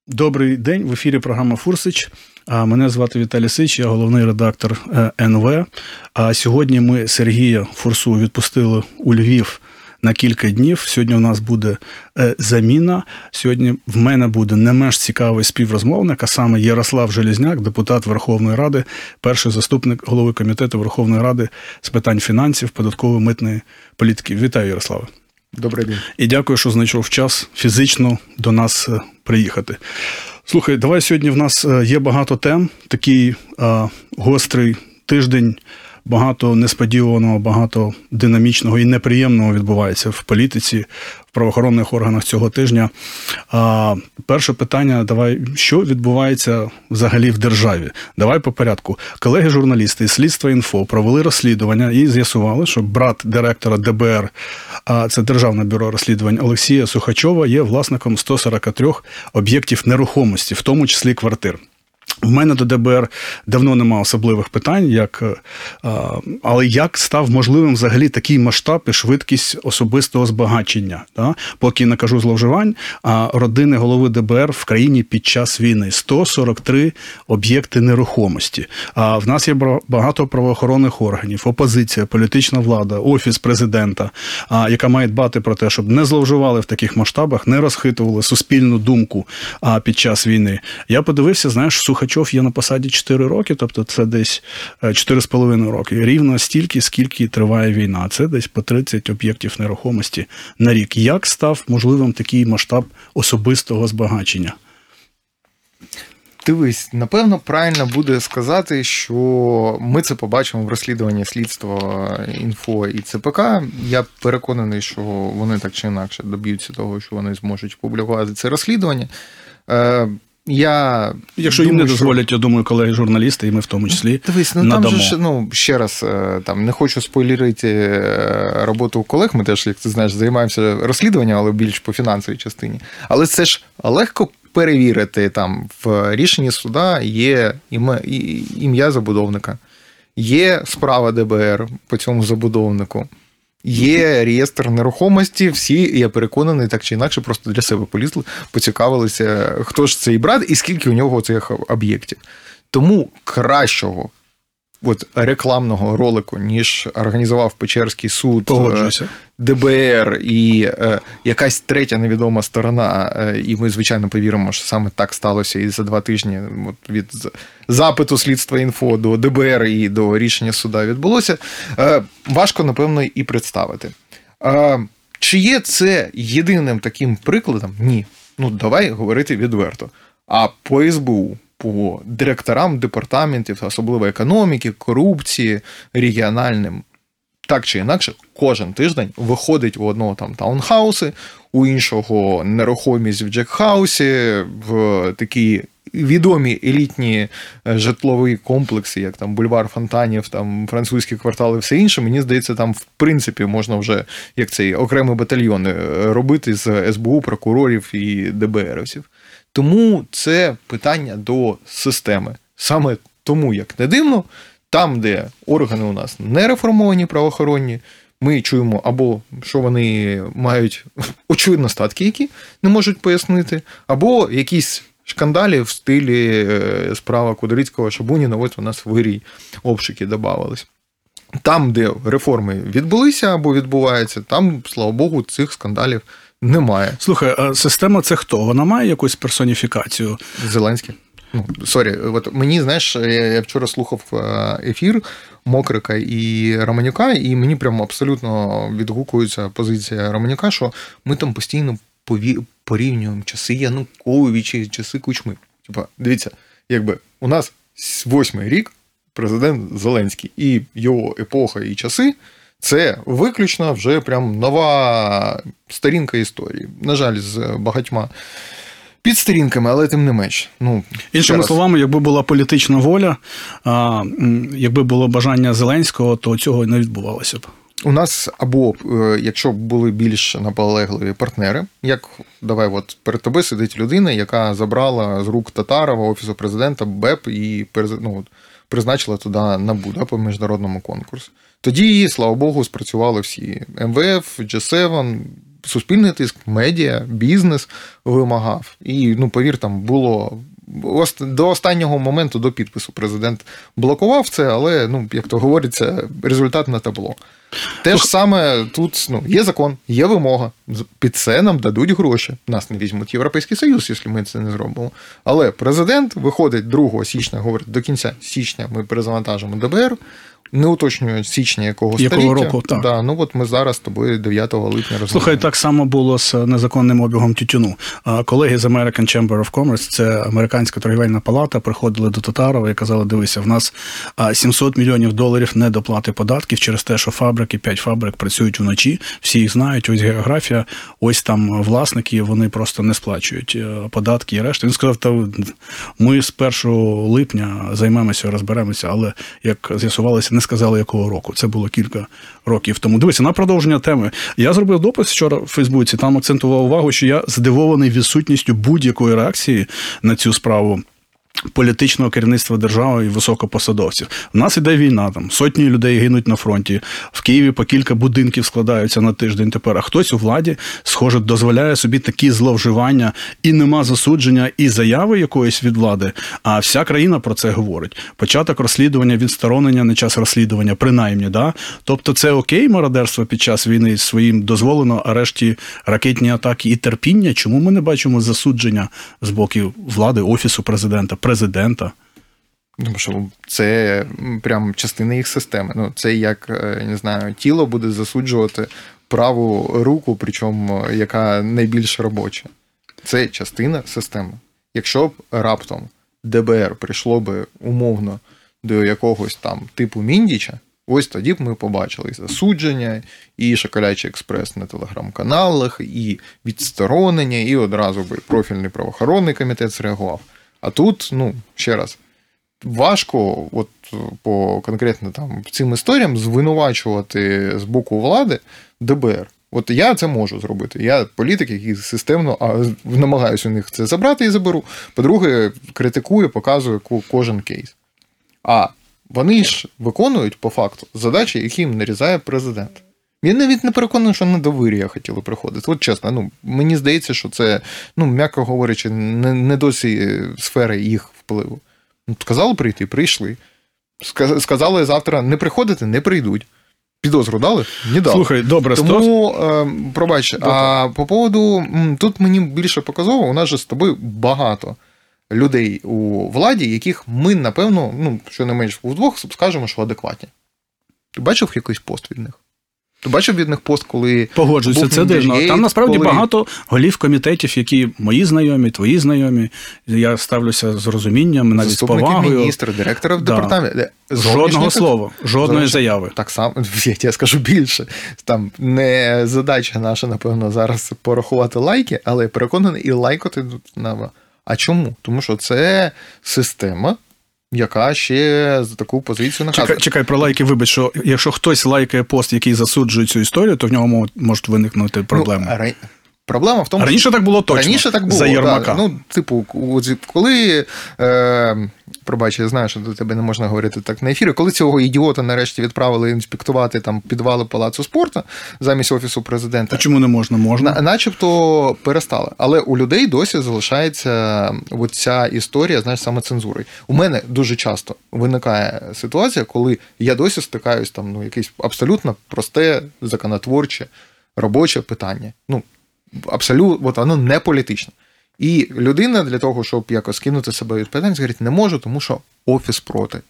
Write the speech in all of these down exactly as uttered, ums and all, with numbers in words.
Добрий день, в ефірі програма «Фурсич». Мене звати Віталій Сич, я головний редактор ен ве. А сьогодні ми Сергія Фурсу відпустили у Львів на кілька днів. Сьогодні у нас буде заміна. Сьогодні в мене буде не менш цікавий співрозмовник, а саме Ярослав Железняк, депутат Верховної Ради, перший заступник голови Комітету Верховної Ради з питань фінансів, податкової, митної політики. Вітаю, Ярославе. Добрий день. І дякую, що знайшов час фізично до нас приїхати. Слухай, давай сьогодні в нас є багато тем, такий а, гострий тиждень, багато несподіваного, багато динамічного і неприємного відбувається в політиці, в правоохоронних органах цього тижня. А, перше питання, давай, що відбувається взагалі в державі? Давай по порядку. Колеги-журналісти із Слідства.Інфо провели розслідування і з'ясували, що брат директора де бе ер, а це Державне бюро розслідувань, Олексія Сухачова, є власником сто сорок три об'єктів нерухомості, в тому числі квартир. В мене до де бе ер давно немає особливих питань, як, але як став можливим взагалі такий масштаб і швидкість особистого збагачення? Да? Поки не кажу зловживань, а родини голови де бе ер в країні під час війни. сто сорок три об'єкти нерухомості. А в нас є багато правоохоронних органів, опозиція, політична влада, Офіс президента, яка має дбати про те, щоб не зловживали в таких масштабах, не розхитували суспільну думку під час війни. Я подивився, знаєш, Сухачов є на посаді чотири роки, тобто це десь чотири з половиною роки. Рівно стільки, скільки триває війна. Це десь по тридцять об'єктів нерухомості на рік. Як став можливим такий масштаб особистого збагачення? Дивись, напевно, правильно буде сказати, що ми це побачимо в розслідуванні Слідства.Інфо і це пе ка. Я переконаний, що вони так чи інакше доб'ються того, що вони зможуть публікувати це розслідування. Я Якщо думаю, їм не дозволять, що... я думаю, колеги-журналісти, і ми в тому числі Дивись, ну, надамо. Там же, ну, ще раз, там, не хочу спойлерити роботу колег, ми теж, як ти знаєш, займаємося розслідуванням, але більш по фінансовій частині. Але це ж легко перевірити, там, в рішенні суда є ім'я забудовника, є справа де бе ер по цьому забудовнику, є реєстр нерухомості, всі, я переконаний, так чи інакше, просто для себе полізли, поцікавилися, хто ж цей брат і скільки у нього цих об'єктів. Тому кращого от, рекламного ролику, ніж організував Печерський суд, Погоджуюся. де бе ер і е, якась третя невідома сторона, е, і ми, звичайно, повіримо, що саме так сталося і за два тижні от, від запиту Слідства.Інфо до де бе ер і до рішення суда відбулося, е, важко, напевно, і представити. Е, чи є це єдиним таким прикладом? Ні. Ну, давай говорити відверто. А по ес бе у, по директорам департаментів, особливо економіки, корупції, регіональним, так чи інакше, кожен тиждень виходить у одного там таунхауси, у іншого нерухомість в джекхаусі, в такі відомі елітні житлові комплекси, як там бульвар Фонтанів, там французькі квартали, все інше. Мені здається, там в принципі можна вже як цей окремий батальйон робити з ес бе у, прокурорів і де бе ерівців. Тому це питання до системи. Саме тому, як не дивно, там, де органи у нас не реформовані правоохоронні, ми чуємо або що вони мають очевидно статки, які не можуть пояснити, або якісь шкандалі в стилі справа Кудрицького, Шабуніна, ось у нас в Вирій обшуки додавались. Там, де реформи відбулися або відбуваються, там, слава Богу, цих скандалів немає. Слухай, а система це хто? Вона має якусь персоніфікацію? Зеленський. Ну, сорі, от мені, знаєш, я вчора слухав ефір Мокрика і Романюка, і мені прямо абсолютно відгукується позиція Романюка, що ми там постійно порівнюємо часи Януковича, часи Кучми. Типа, дивіться, якби у нас восьмий рік президент Зеленський, і його епоха і часи – це виключно вже прям нова сторінка історії. На жаль, з багатьма під сторінками, але тим не менш. Ну, Іншими словами, якби була політична воля, а, якби було бажання Зеленського, то цього не відбувалося б. У нас або, якщо б були більш наполегливі партнери, як, давай, от перед тобою сидить людина, яка забрала з рук Татарова, Офісу президента, БЕП і ну, призначила туди НАБУ, да, по міжнародному конкурсу. Тоді, слава Богу, спрацювали всі ем ве еф, джі севен, суспільний тиск, медіа, бізнес вимагав. І, ну, повір, там було... До останнього моменту, до підпису, президент блокував це, але, ну, як то говориться, результат на табло. Те ж саме тут, ну, є закон, є вимога, під це нам дадуть гроші. Нас не візьмуть Європейський Союз, якщо ми це не зробимо. Але президент виходить другого січня, говорить, до кінця січня ми перезавантажимо ДБР, не уточнюю січня якого століття. Якого року, так. Да, ну от ми зараз з тобою дев'ятого липня розглядаємо. Слухай, так само було з незаконним обігом тютюну. Колеги з American Chamber of Commerce, це американська торгівельна палата, приходили до Татарова і казали, дивися, в нас сімсот мільйонів доларів недоплати податків через те, що фабрики, п'ять фабрик працюють вночі, всі їх знають, ось географія, ось там власники, вони просто не сплачують податки і решта. Він сказав, та ми з першого липня займемося, розберемося, але, як з'ясувалося, не сказали, якого року. Це було кілька років тому. Дивіться, на продовження теми. Я зробив допис вчора в Фейсбуці, там акцентував увагу, що я здивований відсутністю будь-якої реакції на цю справу політичного керівництва держави і високопосадовців. У нас іде війна, там сотні людей гинуть на фронті, в Києві по кілька будинків складаються на тиждень тепер, а хтось у владі, схоже, дозволяє собі такі зловживання, і нема засудження, і заяви якоїсь від влади, а вся країна про це говорить. Початок розслідування, відсторонення на час розслідування, принаймні, да? Тобто це окей, мародерство під час війни своїм дозволено, а решті ракетні атаки і терпіння? Чому ми не бачимо засудження з боку влади, Офісу президента, президента? Тому що це прям частина їх системи. Ну, це як, не знаю, тіло буде засуджувати праву руку, причому яка найбільш робоча. Це частина системи. Якщо б раптом ДБР прийшло би умовно до якогось там типу Міндіча, ось тоді б ми побачили і засудження, і Шоколячий експрес на телеграм-каналах, і відсторонення, і одразу би профільний правоохоронний комітет зреагував. А тут, ну, ще раз, важко от по конкретно там цим історіям звинувачувати з боку влади ДБР. От я це можу зробити. Я політик, який системно а, намагаюся у них це забрати і заберу. По-друге, критикую, показую кожен кейс. А вони ж виконують, по факту, задачі, які їм нарізає президент. Він навіть не переконаний, що на довір'я хотіли приходити. От чесно, ну, мені здається, що це, ну, м'яко говорячи, не, не досі сфери їх впливу. Ну, сказали прийти, прийшли. Сказали завтра не приходити, не прийдуть. Підозру дали? Не дали. Слухай, добре, тому, е, пробач, добре. А по поводу, тут мені більше показово, у нас же з тобою багато людей у владі, яких ми, напевно, ну, щонайменш вдвох скажемо, що адекватні. Ти бачив якийсь пост від них? Ти бачив від них пост, коли... Погоджуюся, це дивно. Там насправді коли... багато голів комітетів, які мої знайомі, твої знайомі. Я ставлюся з розумінням, навіть з повагою. Заступники міністра, директора в да. департаменті. Жодного слова, жодної Зовнішні... заяви. Так само, я тебе скажу більше. Там не задача наша, напевно, зараз порахувати лайки, але я переконаний, і лайкати треба. А чому? Тому що це система, яка ще за таку позицію наказує. Чекай, чекай, про лайки, вибач, що якщо хтось лайкає пост, який засуджує цю історію, то в ньому можуть виникнути проблеми. Ну, ра... Проблема в тому, раніше що... так було точно, раніше так було, за Єрмака. Да. Ну, типу, коли, е... пробач, я знаю, що до тебе не можна говорити так на ефірі, коли цього ідіота нарешті відправили інспектувати там підвали Палацу спорту замість Офісу президента. А чому не можна? Можна. На... Начебто перестали. Але у людей досі залишається оця історія, знаєш, саме цензури. У мене дуже часто виникає ситуація, коли я досі стикаюсь там, ну, якесь абсолютно просте, законотворче, робоче питання. Ну, абсолютно, от воно не політичне. І людина для того, щоб якось скинути себе відповідальність, говорить, не можу, тому що Офіс проти.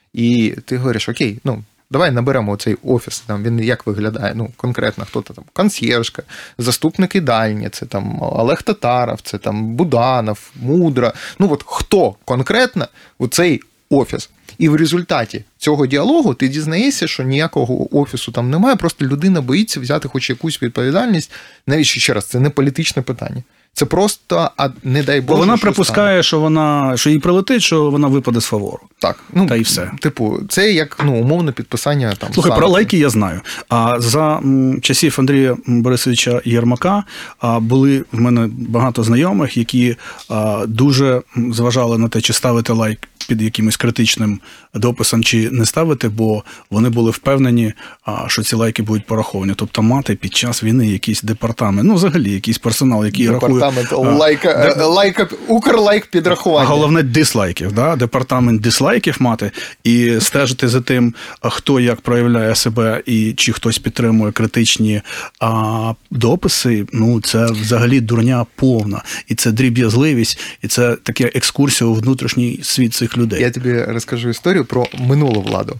І ти говориш, окей, ну, давай наберемо цей Офіс, там він як виглядає, ну, конкретно, хто-то там, консьєржка, заступник ідальні, це там Олег Татаров, це там Буданов, Мудра, ну, от хто конкретно у цей Офіс. І в результаті цього діалогу ти дізнаєшся, що ніякого офісу там немає, просто людина боїться взяти хоч якусь відповідальність. Навіть ще раз, це не політичне питання. Це просто, а не дай Боже, вона що припускає, стане. що вона, що їй прилетить, що вона випаде з фавору. Так, ну, та й все. Типу, це як, ну, умовне підписання там. Слухай, санкцій. Про лайки я знаю. А за часів Андрія Борисовича Єрмака були в мене багато знайомих, які дуже зважали на те, чи ставити лайк під якимось критичним дописом чи не ставити, бо вони були впевнені, що ці лайки будуть пораховані. Тобто мати під час війни якийсь департамент, ну взагалі якийсь персонал, який департамент рахує... Лайка, де... лайка, Укрлайк підрахування. Головне дислайків, да? Департамент дислайків мати і стежити за тим, хто як проявляє себе і чи хтось підтримує критичні а, дописи, ну це взагалі дурня повна. І це дріб'язливість, і це таке екскурсія у внутрішній світ цих людей. Я тобі розкажу історію про минулу владу.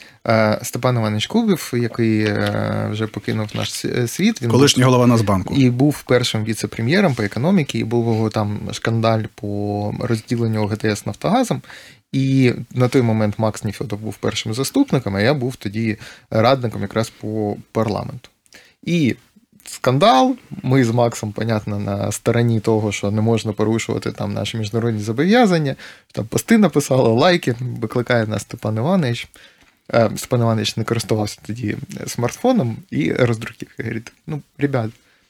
Степан Іванович Кубів, який вже покинув наш світ. Він колишній був, голова Нацбанку. І був першим віце-прем'єром по економіці, і був там шкандаль по розділенню ГТС Нафтогазом. І на той момент Макс Нефьодов був першим заступником, а я був тоді радником якраз по парламенту. І скандал, ми з Максом, понятно, на стороні того, що не можна порушувати там наші міжнародні зобов'язання, там пости написали, лайки, викликає нас Степан Іванович. Степан Іванович не користувався тоді смартфоном і роздруків. І говорить, ну, ребят,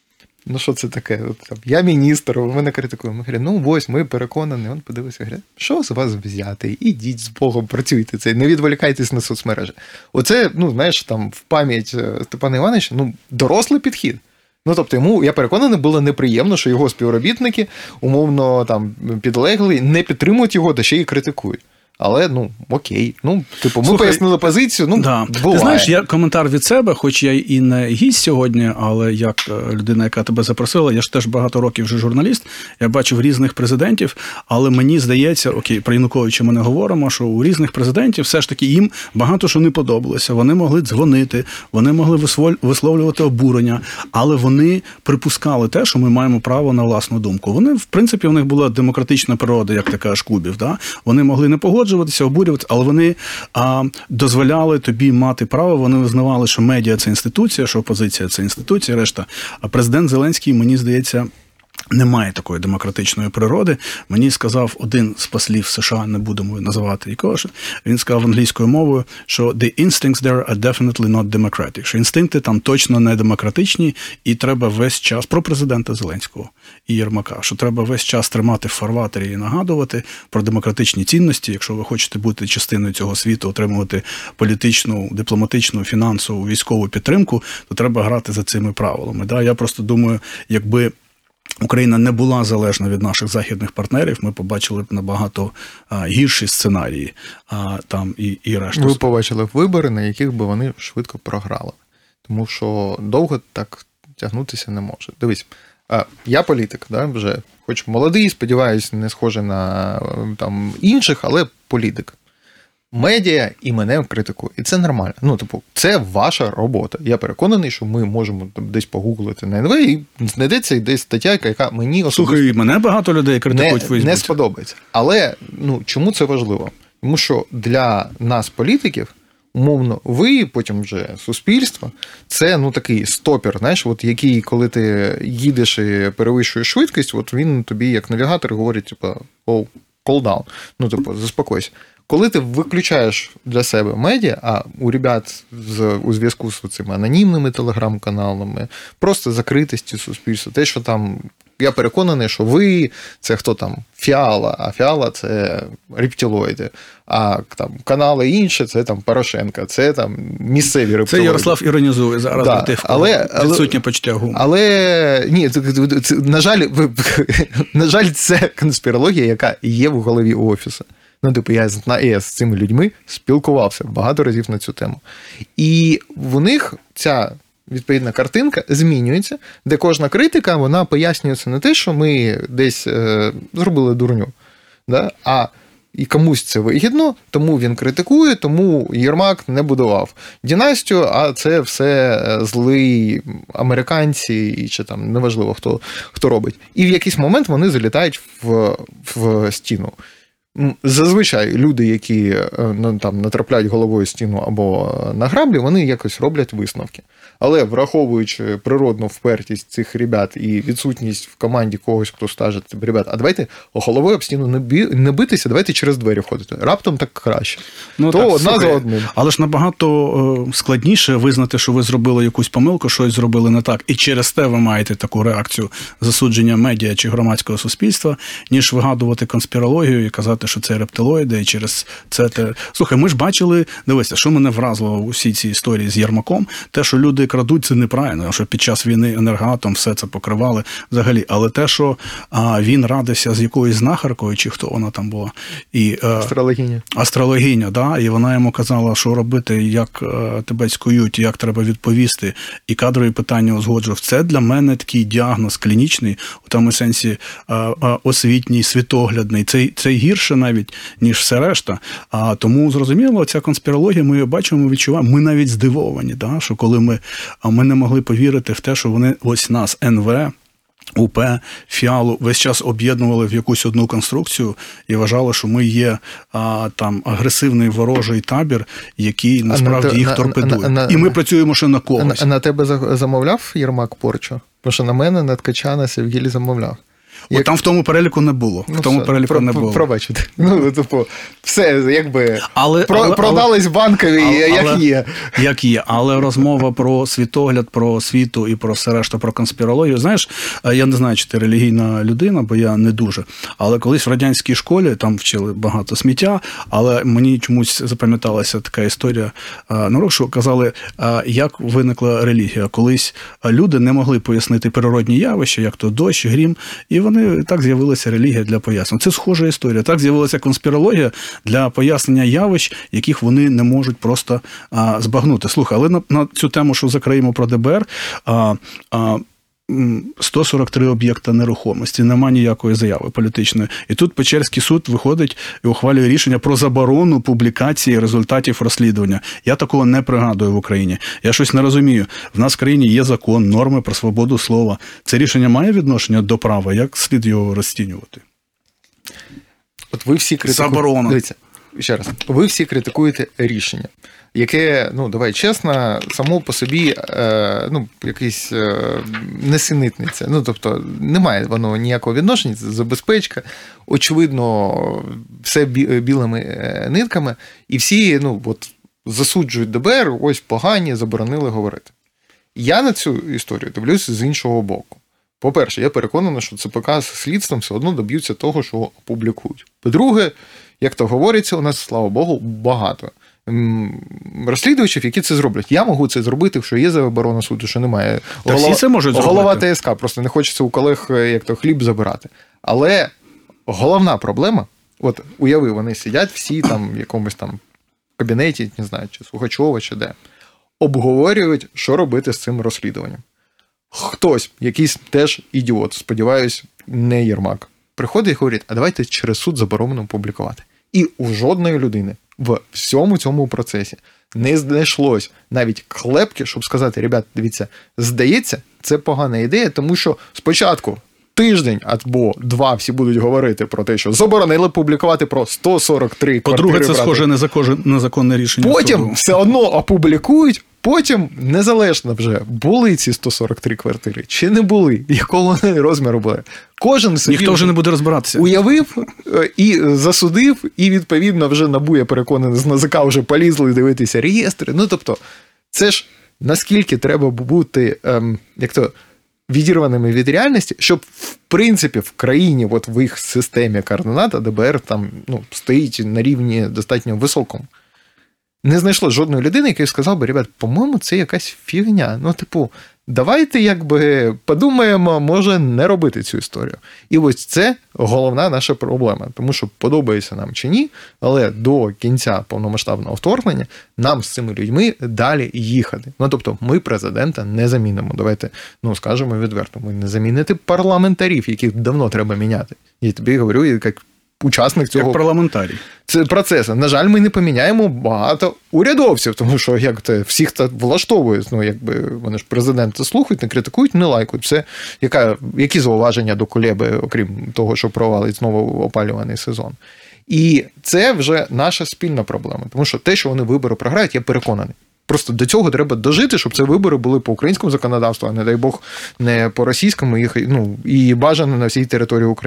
ну що це таке? От, там, я міністр, ви мене критикуємо. Ми говоримо, ну ось, ми переконані. Він подивився, говорить, що з вас взяти? Ідіть з Богом, працюйте це, не відволікайтесь на соцмережі. Оце, ну, знаєш, там в пам'ять Степана Івановича, ну, дорослий підхід. Ну, тобто, йому, я переконаний, було неприємно, що його співробітники, умовно, там, підлеглі, не підтримують його, та ще й критикують. Але, ну, окей. Ну, типу, ми Слухай, пояснили позицію, ну, да. буває. Ти знаєш, я коментар від себе, хоч я і не гість сьогодні, але як людина, яка тебе запросила, я ж теж багато років вже журналіст, я бачив різних президентів, але мені здається, окей, про Януковича ми не говоримо, що у різних президентів все ж таки їм багато що не подобалося. Вони могли дзвонити, вони могли висловлювати обурення, але вони припускали те, що ми маємо право на власну думку. Вони, в принципі, у них була демократична природа, як ти кажеш, Кубів, да? Вони могли не погоджуватися, обурюватися, але вони а, дозволяли тобі мати право, вони визнавали, що медіа – це інституція, що опозиція – це інституція, решта. А президент Зеленський, мені здається, немає такої демократичної природи. Мені сказав один з послів США, не будемо називати якого, він сказав англійською мовою, що the instincts there are definitely not democratic, що інстинкти там точно не демократичні, і треба весь час, про президента Зеленського і Єрмака, що треба весь час тримати в фарватері і нагадувати про демократичні цінності, якщо ви хочете бути частиною цього світу, отримувати політичну, дипломатичну, фінансову, військову підтримку, то треба грати за цими правилами. Да? Я просто думаю, якби Україна не була залежна від наших західних партнерів, ми побачили б набагато а, гірші сценарії а, там і, і решту. Ви побачили вибори, на яких би вони швидко програли. Тому що довго так тягнутися не може. Дивись, я політик, да, вже, хоч молодий, сподіваюся, не схожий на там, інших, але політик. Медіа і мене критикує. І це нормально. Ну, типу, це ваша робота. Я переконаний, що ми можемо десь погуглити на ен ве і знайдеться десь стаття, яка мені особисто... Слухай, мене багато людей критикують в Фейсбуці. Не сподобається. Але, ну, чому це важливо? Тому що для нас, політиків, умовно, ви, потім вже суспільство, це, ну, такий стопер, знаєш, от який, коли ти їдеш і перевищуєш швидкість, от він тобі, як навігатор, говорить, типу, oh, cool down. Ну, типу, заспокойся. Коли ти виключаєш для себе медіа, а у ребят з, у зв'язку з цими анонімними телеграм-каналами, просто закритості суспільства, те, що там, я переконаний, що ви, це хто там, Фіала, а Фіала – це рептилоїди, а там канали інші – це там Порошенка, це там місцеві рептилоїди. Це Ярослав іронізує зараз, да, тих, але, відсутнє почуття гумору. Але, ні, це, це, на жаль, на жаль, це конспірологія, яка є в голові у Офісу. Ну, типу, я на ЕС з цими людьми спілкувався багато разів на цю тему. І в них ця відповідна картинка змінюється, де кожна критика, вона пояснюється не те, що ми десь е, зробили дурню, да? А і комусь це вигідно, тому він критикує, тому Єрмак не будував династію, а це все злі американці, чи там неважливо, хто, хто робить. І в якийсь момент вони залітають в, в стіну. Зазвичай люди, які там натрапляють головою стіну або на граблі, вони якось роблять висновки. Але враховуючи природну впертість цих ребят і відсутність в команді когось, хто скаже, ребят, а давайте головою об стіну не, бі... не битися, давайте через двері входити. Раптом так краще. Ну, то так, одна слухай, за одним. Але ж набагато складніше визнати, що ви зробили якусь помилку, щось зробили не так, і через те ви маєте таку реакцію засудження медіа чи громадського суспільства, ніж вигадувати конспірологію і казати, вважати, що це рептилоїди, і через це те. Слухай, ми ж бачили, дивися, що мене вразило у всій цій історії з Єрмаком, те, що люди крадуть, це неправильно, що під час війни Енергоатом все це покривали взагалі. Але те, що а, він радився з якоюсь знахаркою, чи хто вона там була, і астрологиня. Астрологиня, да, і вона йому казала, що робити, як тебе цькують, як треба відповісти, і кадрові питання узгоджував. Це для мене такий діагноз клінічний, у тому сенсі освітній, світоглядний. Це, це гірше навіть, ніж все решта. А тому, зрозуміло, ця конспірологія, ми її бачимо, ми відчуваємо. Ми навіть здивовані, да, що коли ми, ми не могли повірити в те, що вони ось нас, ен ве, УП, Фіалу, весь час об'єднували в якусь одну конструкцію і вважали, що ми є а, там агресивний ворожий табір, який насправді на, їх на, торпедує. На, на, і ми на, працюємо ще на когось. А на, на тебе замовляв Єрмак порчу? Тому що на мене, на Ткачана, Севгілі замовляв. Як... От там в тому переліку не було. Ну, в тому все, переліку про, не було. Пробачте. Ну, типу, все, якби, але, про, але, продались але, банкові, але, як але, є. Як є. Але розмова про світогляд, про освіту і про все решта, про конспірологію. Знаєш, я не знаю, чи ти релігійна людина, бо я не дуже. Але колись в радянській школі, там вчили багато сміття, але мені чомусь запам'яталася така історія, ну, що казали, як виникла релігія. Колись люди не могли пояснити природні явища, як то дощ, грім, і вони так з'явилася релігія для пояснення. Це схожа історія. Так з'явилася конспірологія для пояснення явищ, яких вони не можуть просто а, збагнути. Слухай, але на, на цю тему, що закриємо про де бе ер, а, а, сто сорок три об'єкта нерухомості, нема ніякої заяви політичної. І тут Печерський суд виходить і ухвалює рішення про заборону публікації результатів розслідування. Я такого не пригадую в Україні. Я щось не розумію. В нас в країні є закон, норми про свободу слова. Це рішення має відношення до права? Як слід його розцінювати? От ви всі критикуєте... Заборона. Дивіться, ще раз. Ви всі критикуєте рішення, яке, ну, давай чесно, само по собі, е, ну, якийсь е, несенітниця. Ну, тобто, немає воно ніякого відношення, це забезпечка, очевидно, все білими нитками, і всі, ну, от, засуджують де бе ер, ось погані, заборонили говорити. Я на цю історію дивлюся з іншого боку. По-перше, я переконаний, що це ЦПК з слідством все одно доб'ються того, що опублікують. По-друге, як то говориться, у нас, слава Богу, багато розслідувачів, які це зроблять. Я можу це зробити, що є заборона суду, що немає. Та голова, всі це можуть голова зробити. те ес ка, просто не хочеться у колег як то хліб забирати. Але головна проблема, от уяви, вони сидять всі там в якомусь там кабінеті, не знаю, чи Сухачова, чи де, обговорюють, що робити з цим розслідуванням. Хтось, якийсь теж ідіот, сподіваюсь, не Єрмак, приходить і говорить, а давайте через суд заборонено публікувати. І у жодної людини в всьому цьому процесі не знайшлось навіть клепки, щоб сказати, ребят, дивіться, здається, це погана ідея, тому що спочатку тиждень або два всі будуть говорити про те, що заборонили публікувати про сто сорок три квартири. По-друге, це брати. Схоже на незаконне рішення. Потім суду. Все одно опублікують, потім незалежно вже, були ці сто сорок три квартири, чи не були, якого розміру були. Кожен собі ніхто вже не буде розбиратися. Уявив і засудив, і відповідно вже НАБУ, я переконаний, з ен зе ка вже полізли дивитися реєстри. Ну, тобто, це ж наскільки треба бути, ем, як то, відірваними від реальності, щоб, в принципі, в країні, от в їх системі координат, де бе ер там, ну, стоїть на рівні достатньо високому. Не знайшло жодної людини, яка сказав би, ребят, по-моєму, це якась фігня. Ну, типу, давайте, якби, подумаємо, може не робити цю історію. І ось це головна наша проблема. Тому що подобається нам чи ні, але до кінця повномасштабного вторгнення нам з цими людьми далі їхати. Ну, тобто, ми президента не замінимо. Давайте, ну, скажемо відверто, ми не замінити парламентарів, яких давно треба міняти. Я тобі говорю, як учасник цього... Як парламентарій. Це процес. На жаль, ми не поміняємо багато урядовців, тому що як це всіх це влаштовує. Ну, якби вони ж президента слухають, не критикують, не лайкають. Це яка, які зауваження до Кулеби, окрім того, що провалить знову опалюваний сезон. І це вже наша спільна проблема. Тому що те, що вони вибори програють, я переконаний. Просто до цього треба дожити, щоб це вибори були по українському законодавству, а не дай Бог, не по російському, і, ну, і бажано на всій території України.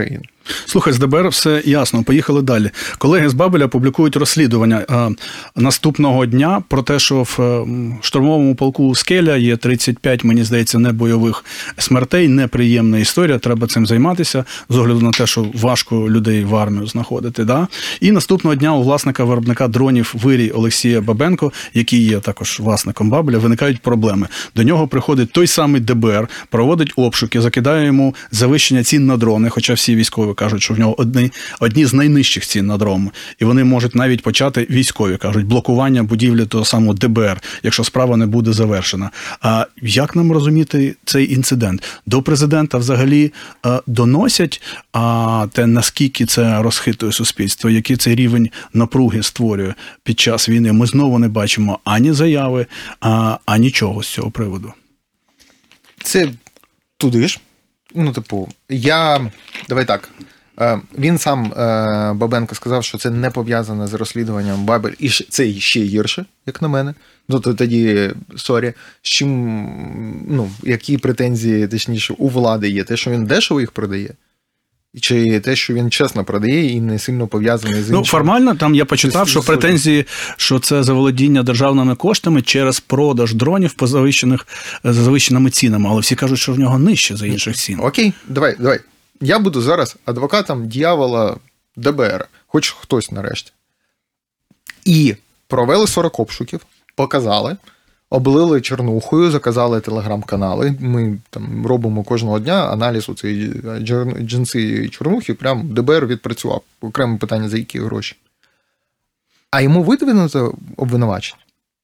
Слухай, з ДБР все ясно, поїхали далі. Колеги з Бабеля публікують розслідування а, наступного дня про те, що в а, штурмовому полку «Скеля» є тридцять п'ять, мені здається, небойових смертей, неприємна історія, треба цим займатися, з огляду на те, що важко людей в армію знаходити. Да? І наступного дня у власника виробника дронів «Вирій» Олексія Бабенко, який є також власником Бабеля, виникають проблеми. До нього приходить той самий ДБР, проводить обшуки, закидає йому завищення цін на дрони, хоча всі військові кажуть, що в нього одні, одні з найнижчих цін на дрони. І вони можуть навіть почати, військові кажуть, блокування будівлі того самого ДБР, якщо справа не буде завершена. А як нам розуміти цей інцидент? До президента взагалі а, доносять, а те, наскільки це розхитує суспільство, який цей рівень напруги створює під час війни, ми знову не бачимо ані заяви, а, а нічого з цього приводу. Це туди ж. Ну, типу, я... Давай так. Він сам, Бабенко, сказав, що це не пов'язане з розслідуванням Бабель. І це ще гірше, як на мене. Ну, то тоді, сорі, з чим, ну, які претензії, точніше, у влади є? Те, що він дешево їх продає? Чи те, що він чесно продає і не сильно пов'язаний з іншим? Ну, формально, там я почитав, що претензії, що це заволодіння державними коштами через продаж дронів по завищених, за завищеними цінами. Але всі кажуть, що в нього нижче за інших цін. Окей, давай, давай. Я буду зараз адвокатом дьявола ДБР, хоч хтось нарешті. І провели сорок обшуків, показали, облили чернухою, заказали телеграм-канали. Ми там робимо кожного дня аналіз у цієї джинси чорнухи, прям ДБР відпрацював. Окреме питання, за які гроші. А йому видвинуто обвинувачення?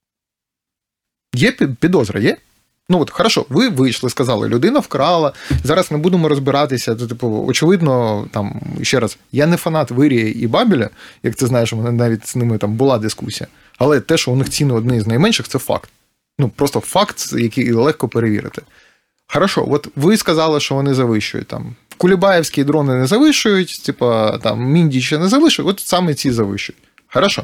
Є підозра, є? Ну от, хорошо, ви вийшли, сказали, людина вкрала, зараз не будемо розбиратися, то, типу, очевидно, там, ще раз, я не фанат Вирія і Бабеля, як ти знаєш, у мене навіть з ними там була дискусія, але те, що у них ціни одні з найменших, це факт. Ну, просто факт, який легко перевірити. Хорошо, от ви сказали, що вони завищують, там, кулібаївські дрони не завищують, типу, там, Міндічі не завищують, от саме ці завищують. Хорошо.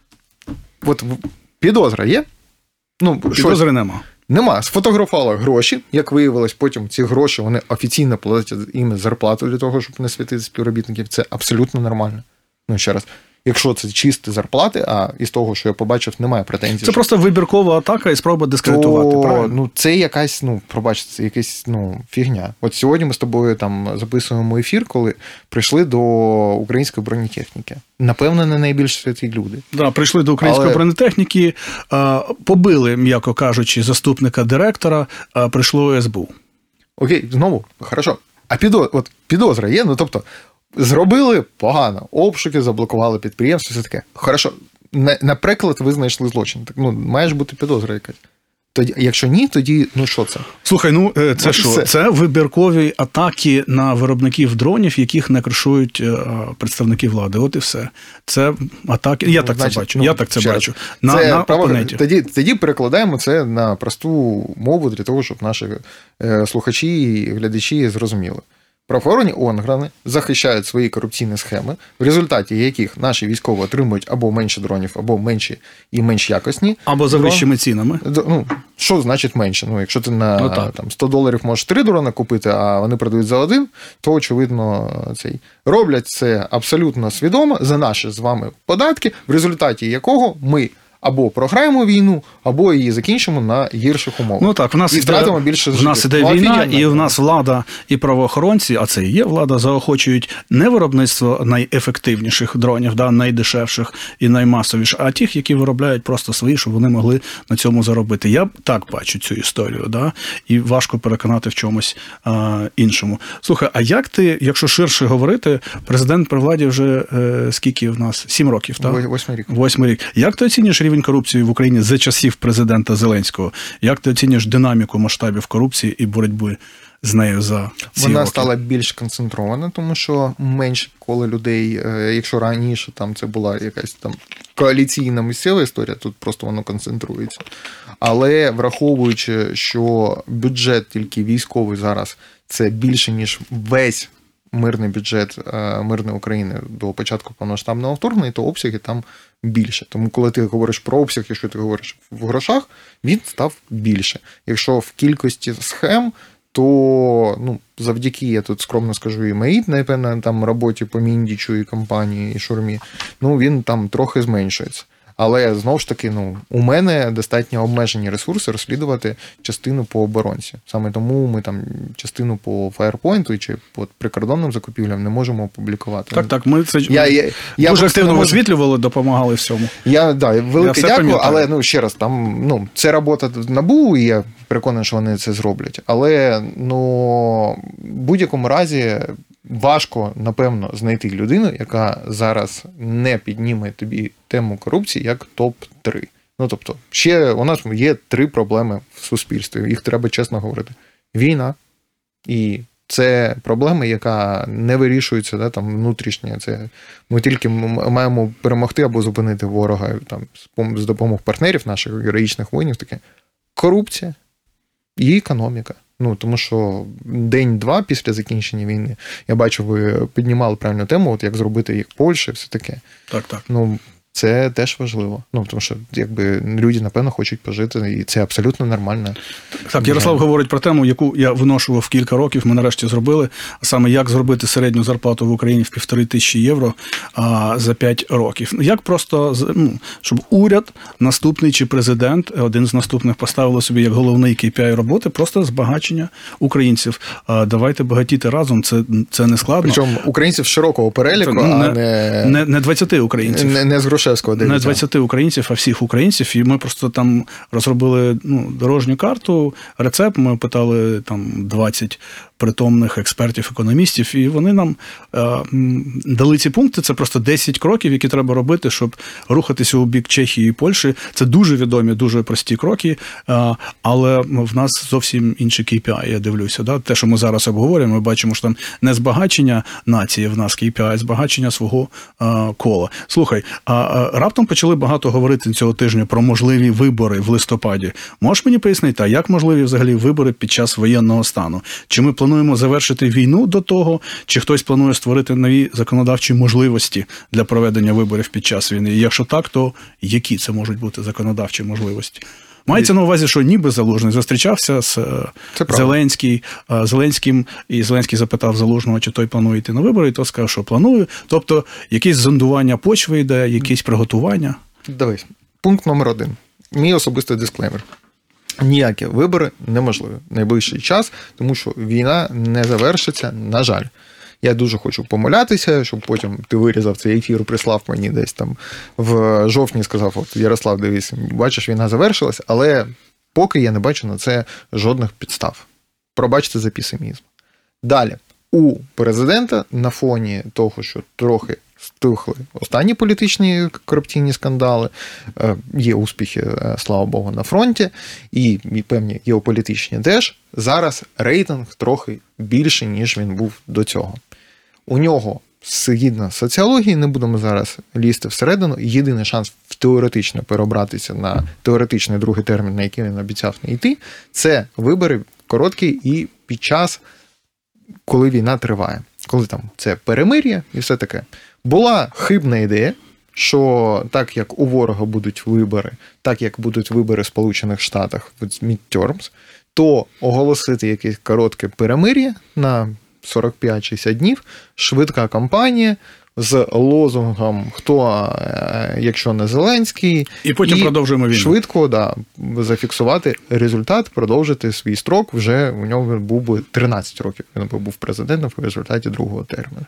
От підозра є? Ну, підозри нема. Нема. Сфотографували гроші, як виявилось, потім ці гроші, вони офіційно платять їм зарплату для того, щоб не світити співробітників. Це абсолютно нормально. Ну, ще раз, якщо це чисті зарплати, а із того, що я побачив, немає претензій. Це що... просто вибіркова атака і спроба дискредитувати, то, правильно? Ну, це якась, ну, пробачте, це якась, ну, фігня. От сьогодні ми з тобою там записуємо ефір, коли прийшли до української бронетехніки. Напевно, не найбільш святі люди. Да, прийшли до української Але... бронетехніки, побили, м'яко кажучи, заступника директора, прийшло СБУ. Окей, знову, хорошо. А підозра, от підозра є? Ну, тобто, зробили погано, обшуки, заблокували підприємство, все таке. Хорошо, наприклад, ви знайшли злочин. Так, ну, має ж бути підозра якась. Тоді, якщо ні, тоді, ну, що це? Слухай, ну, це що? Це. це вибіркові атаки на виробників дронів, яких не кришують представники влади. От і все. Це атаки, я ну, так значить, це бачу, ну, я так це бачу. На, це на право, тоді, тоді перекладаємо це на просту мову для того, щоб наші слухачі і глядачі зрозуміли. Правоохоронні органи захищають свої корупційні схеми, в результаті яких наші військові отримують або менше дронів, або менші і менш якісні. Або за вищими цінами. Ну, що значить менше? Ну, якщо ти на ну, там, сто доларів можеш три дрони купити, а вони продають за один, то, очевидно, цей. Роблять це абсолютно свідомо за наші з вами податки, в результаті якого ми або програємо війну, або її закінчимо на гірших умовах. Ну так, в нас і втратимо іде, більше в нас іде ну, війна, і в нас влада і правоохоронці, а це і є влада, заохочують не виробництво найефективніших дронів, да, найдешевших і наймасовіших, а тих, які виробляють просто свої, щоб вони могли на цьому заробити. Я так бачу цю історію, да, і важко переконати в чомусь а, іншому. Слухай, а як ти, якщо ширше говорити, президент при владі вже е, скільки в нас? Сім років, так? Восьмий рік. Восьмий рік. Як ти оцінюєш рівень корупції в Україні за часів президента Зеленського? Як ти оцінюєш динаміку масштабів корупції і боротьби з нею за ці Вона роки? стала більш концентрована, тому що менше коли людей, якщо раніше там це була якась там коаліційна місцева історія, тут просто воно концентрується. Але враховуючи, що бюджет тільки військовий зараз це більше, ніж весь мирний бюджет мирної України до початку повномасштабного вторгнення, то обсяги там більше. Тому коли ти говориш про обсяг, якщо ти говориш в грошах, він став більше. Якщо в кількості схем, то ну, завдяки, я тут скромно скажу, і моїй, напевно, там роботі по Міндічу, і компанії, і Шурмі, ну, він там трохи зменшується. Але, знову ж таки, ну, у мене достатньо обмежені ресурси розслідувати частину по оборонці. Саме тому ми там частину по Firepoint чи по прикордонним закупівлям не можемо опублікувати. Так, так, ми це я, я, я дуже активно можу... висвітлювали, допомагали всьому. Я, да, велике я дякую, пам'ятаю. але, ну, ще раз, там, ну, це робота НАБУ, і я переконаний, що вони це зроблять. Але, ну, в будь-якому разі важко, напевно, знайти людину, яка зараз не підніме тобі тему корупції як топ три. Ну, тобто, ще у нас є три проблеми в суспільстві, їх треба чесно говорити. Війна, і це проблема, яка не вирішується, да, там, внутрішня. Це ми тільки маємо перемогти або зупинити ворога там, з допомогою партнерів наших героїчних воїнів, таке. Корупція і економіка. Ну, тому що день-два після закінчення війни, я бачу, ви піднімали правильну тему, от як зробити як Польща, все таке. Так, так. Ну, це теж важливо. Ну, тому що, якби, люди, напевно, хочуть пожити, і це абсолютно нормально. Так, Ярослав говорить про тему, яку я виношував кілька років, ми нарешті зробили, а саме як зробити середню зарплату в Україні в півтори тисячі євро а, за п'ять років. Як просто, ну, щоб уряд, наступний чи президент, один з наступних поставили собі як головний кей пі ай роботи, просто збагачення українців. А, давайте багатіти разом, це, це не складно. Причому українців широкого переліку, це, а не, не... Не, не двадцять українців. Не, не з Грушевського дивіться. Не двадцять українців, а всіх українців. І ми просто там розробили ну, дорожню карту, рецепт, ми питали там двадцять притомних експертів-економістів, і вони нам е, дали ці пункти. Це просто десять кроків, які треба робити, щоб рухатися у бік Чехії і Польщі. Це дуже відомі, дуже прості кроки, е, але в нас зовсім інші кей пі ай, я дивлюся. Да? Те, що ми зараз обговорюємо, ми бачимо, що там не збагачення нації в нас кей пі ай, а збагачення свого е, кола. Слухай, а, а раптом почали багато говорити цього тижня про можливі вибори в листопаді. Можеш мені пояснити, а як можливі взагалі вибори під час воєнного стану? Чи ми плануємо завершити війну до того, чи хтось планує створити нові законодавчі можливості для проведення виборів під час війни? І якщо так, то які це можуть бути законодавчі можливості? Мається на увазі, що ніби Залужний зустрічався з Зеленський, Зеленським, і Зеленський запитав Залужного, чи той планує йти на вибори, і той сказав, що планую. Тобто, якесь зондування почви йде, якесь приготування. Дивись, пункт номер один. Мій особистий дисклеймер. Ніякі вибори неможливі в найближчий час, тому що війна не завершиться, на жаль. Я дуже хочу помилятися, щоб потім ти вирізав цей ефір, прислав мені десь там в жовтні, сказав, от Ярослав, дивись, бачиш, війна завершилась, але поки я не бачу на це жодних підстав. Пробачте за песимізм. Далі. У президента на фоні того, що трохи стихли останні політичні корупційні скандали, є успіхи, слава Богу, на фронті, і певні геополітичні теж, зараз рейтинг трохи більший, ніж він був до цього. У нього, згідно соціології, не будемо зараз лізти всередину, єдиний шанс теоретично перебратися на теоретичний другий термін, на який він обіцяв не йти, це вибори короткі і під час, коли війна триває. Коли там це перемир'я і все таке. Була хибна ідея, що так як у ворога будуть вибори, так як будуть вибори в Сполучених Штатах в midterms, то оголосити якесь коротке перемир'я на сорок п'ять шістдесят днів, швидка кампанія з лозунгом «Хто, якщо не Зеленський?» І потім і продовжуємо війну. Швидко, да, зафіксувати результат, продовжити свій строк. Вже у нього був би тринадцять років, він був президентом в результаті другого терміну.